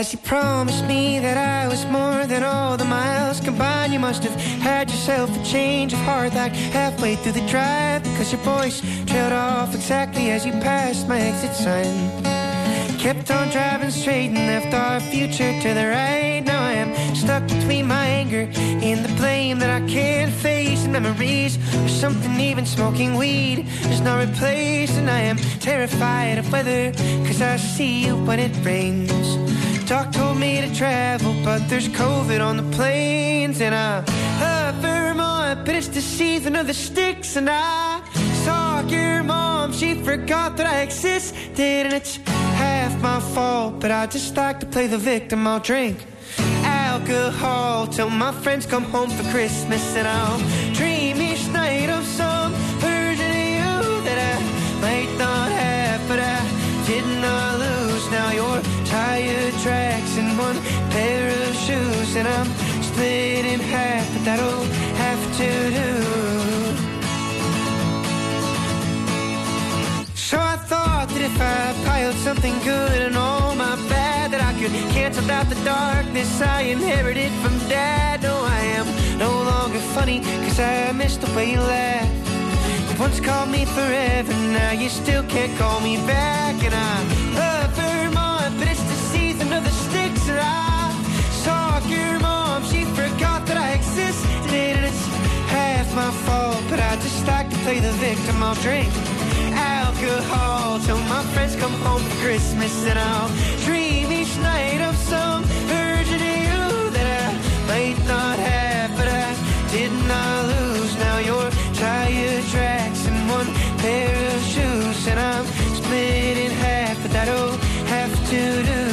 As you promised me that I was more than all the miles combined, you must have had yourself a change of heart like halfway through the drive, because your voice trailed off exactly as you passed my exit sign. Kept on driving straight and left our future to the right. Now I am stuck between my anger and the blame that I can't face, and memories or something, even smoking weed is not replaced. And I am terrified of weather, cause I see you when it rains. Doc told me to travel, but there's COVID on the planes. And I love Vermont, but it's the season of the sticks. And I saw your mom, she forgot that I existed. And it's half my fault, but I just like to play the victim. I'll drink alcohol till my friends come home for Christmas, and I'll dream each night of some version of you that I might not have, but I did not lose. Now you're tire tracks and one pair of shoes, and I'm split in half, but that'll have to do. So I thought that if I piled something good and all my bad, that I could cancel out the darkness I inherited from Dad. No, I am no longer funny, cause I missed the way you laughed. You once called me forever, now you still can't call me back. And I love Vermont, but it's the season of the sticks. And I saw your mom, she forgot that I existed. And it's half my fault, but I just like to play the victim. I'll drink alcohol till my friends come home for Christmas, and I'll dream each night of some version of you that I might not have, but I did not lose. Now you're tire tracks and one pair of shoes, and I'm split in half, but that'll have to do.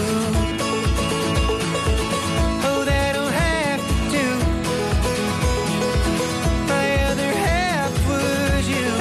Oh, that'll have to do. My other half was you.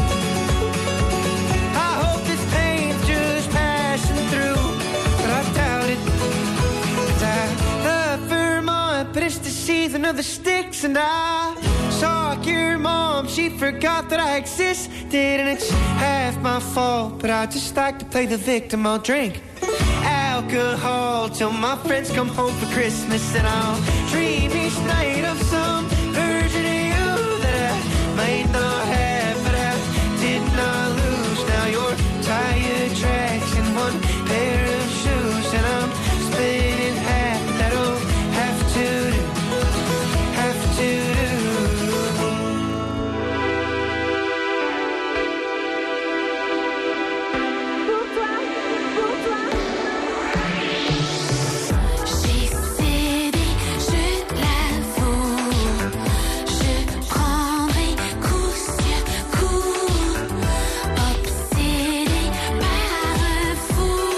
I hope this pain's just passing through, but I doubt it. 'Cause I love Vermont, but it's the season of the sticks. And I saw your mom, she forgot that I existed. And it's half my fault, but I just like to play the victim. I'll drink alcohol till my friends come home for Christmas, and I'll dream each night of some version of you that I might not have, but I did not lose. Now you're tire tracks and one pair of shoes, and I'm split in half. That'll have to do, have to do. Obsédé par un fou.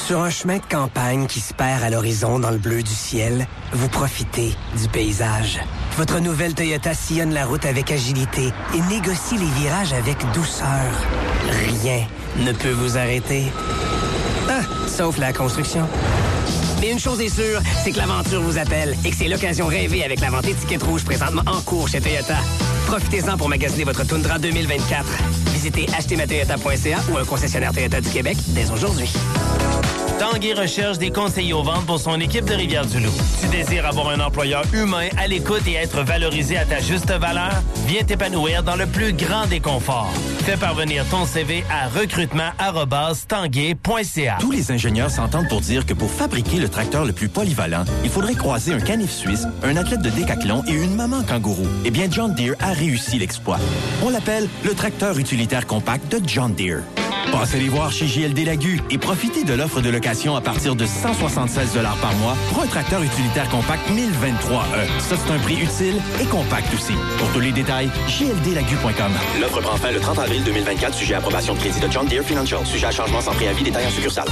Sur un chemin de campagne qui se perd à l'horizon dans le bleu du ciel, vous profitez du paysage. Votre nouvelle Toyota sillonne la route avec agilité et négocie les virages avec douceur. Rien ne peut vous arrêter. Ah, sauf la construction. Mais une chose est sûre, c'est que l'aventure vous appelle et que c'est l'occasion rêvée avec la vente étiquette rouge présentement en cours chez Toyota. Profitez-en pour magasiner votre Tundra 2024. Visitez achetermatoyota.ca ou un concessionnaire Toyota du Québec dès aujourd'hui. Tanguay recherche des conseillers aux ventes pour son équipe de Rivière-du-Loup. Tu désires avoir un employeur humain à l'écoute et être valorisé à ta juste valeur? Viens t'épanouir dans le plus grand des conforts. Fais parvenir ton CV à recrutement@tanguay.ca. Tous les ingénieurs s'entendent pour dire que pour fabriquer le tracteur le plus polyvalent, il faudrait croiser un canif suisse, un athlète de décathlon et une maman kangourou. Eh bien, John Deere a réussi l'exploit. On l'appelle le tracteur utilitaire compact de John Deere. Passez les voir chez JLD Lagu et profitez de l'offre de location à partir de 176 $ par mois pour un tracteur utilitaire compact 1023E. Ça, c'est un prix utile et compact aussi. Pour tous les détails, jldlagu.com. L'offre prend fin le 30 avril 2024, sujet à approbation de crédit de John Deere Financial. Sujet à changement sans préavis, détails en succursale.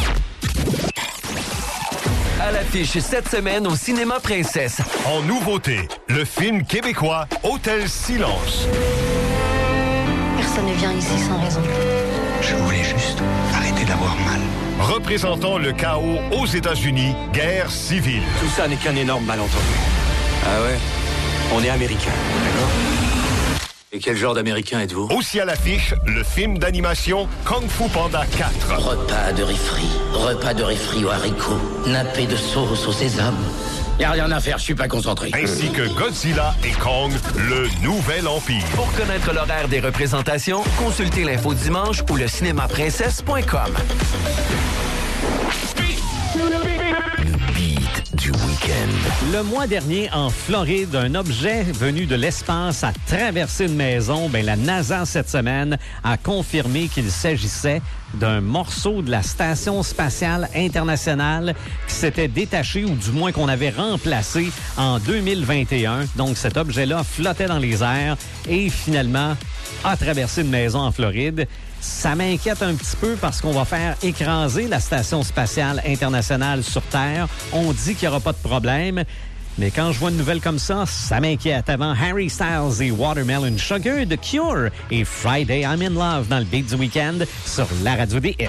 À l'affiche cette semaine au Cinéma Princesse. En nouveauté, le film québécois Hôtel Silence. Personne ne vient ici sans raison. Je voulais juste arrêter d'avoir mal. Représentant le chaos aux États-Unis, guerre civile. Tout ça n'est qu'un énorme malentendu. Ah ouais? On est américains, d'accord? Et quel genre d'américain êtes-vous? Aussi à l'affiche, le film d'animation Kung Fu Panda 4. Repas de riz frit aux haricots, nappé de sauce au sésame. Y'a rien à faire, je suis pas concentré. Ainsi que Godzilla et Kong, le nouvel empire. Pour connaître l'horaire des représentations, consultez l'info dimanche ou le cinémaprincesse.com. Le beat du week-end. Le mois dernier, en Floride, un objet venu de l'espace a traversé une maison. La NASA, cette semaine, a confirmé qu'il s'agissait d'un morceau de la Station spatiale internationale qui s'était détaché, ou du moins qu'on avait remplacé en 2021. Donc, cet objet-là flottait dans les airs et finalement a traversé une maison en Floride. Ça m'inquiète un petit peu parce qu'on va faire écraser la Station spatiale internationale sur Terre. On dit qu'il n'y aura pas de problème. Mais quand je vois une nouvelle comme ça, ça m'inquiète. Avant Harry Styles et Watermelon Sugar de Cure et Friday I'm in Love dans le beat du week-end sur la radio des hits.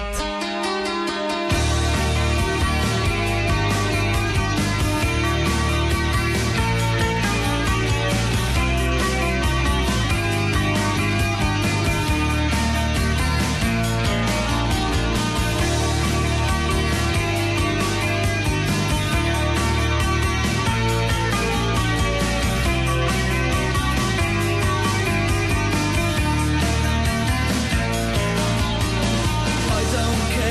I don't care.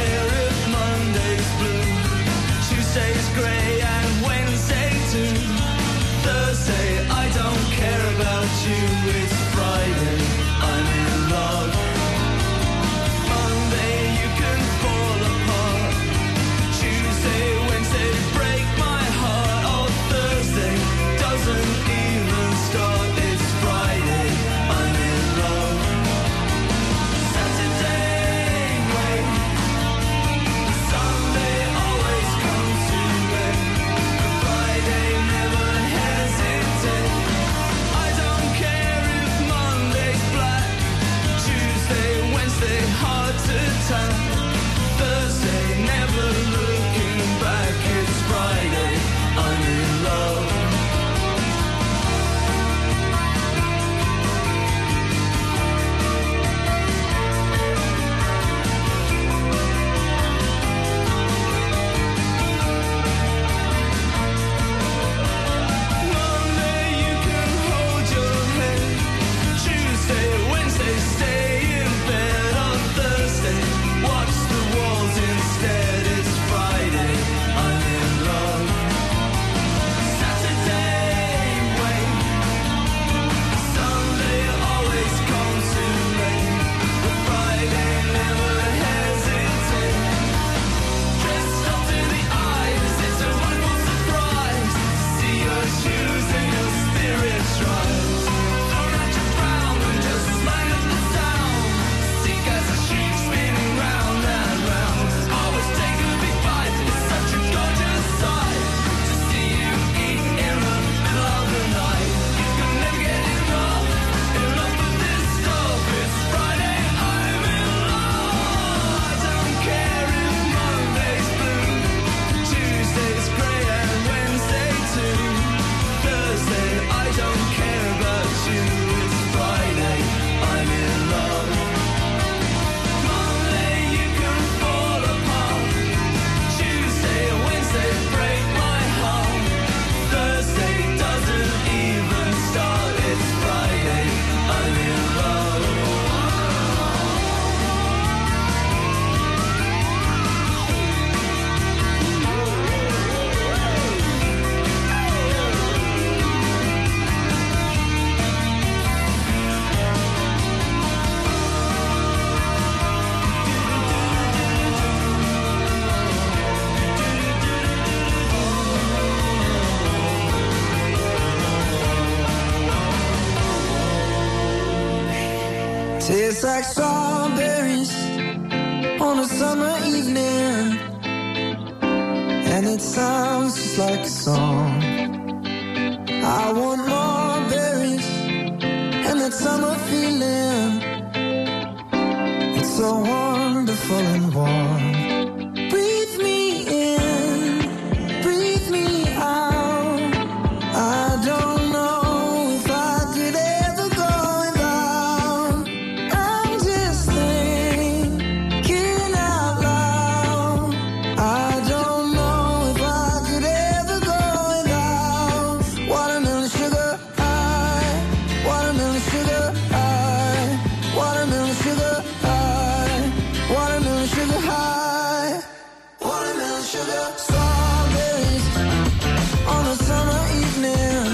Tastes like strawberries on a summer evening, and it sounds just like a song. I want more berries and that summer feeling. It's so wonderful and warm. Breathe me in, breathe me out. I don't know if I could ever go without. I'm just thinking out loud. I don't know if I could ever go without. Watermelon sugar high, watermelon sugar high, watermelon sugar high, watermelon sugar high, watermelon sugar. Strawberries on a summer evening.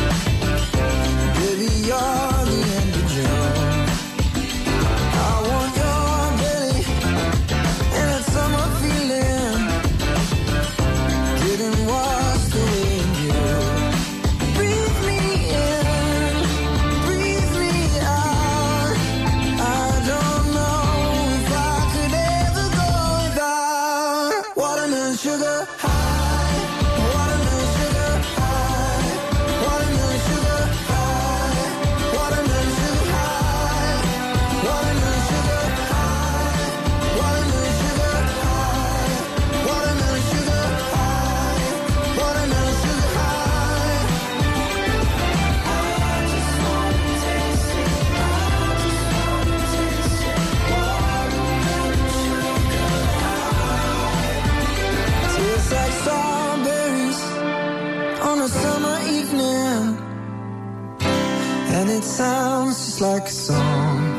Baby, you're the end of June. I want your belly and that summer feeling. Getting washed away in you. Breathe me in, breathe me out. I don't know if I could ever go without. Watermelon sugar high, watermelon sugar high, watermelon sugar high, watermelon sugar high, watermelon sugar high, watermelon sugar high, watermelon sugar high, watermelon sugar high. I just wanna taste it, I just wanna taste it. Watermelon sugar high. Tastes like strawberries on a summer evening, and it sounds just like a song.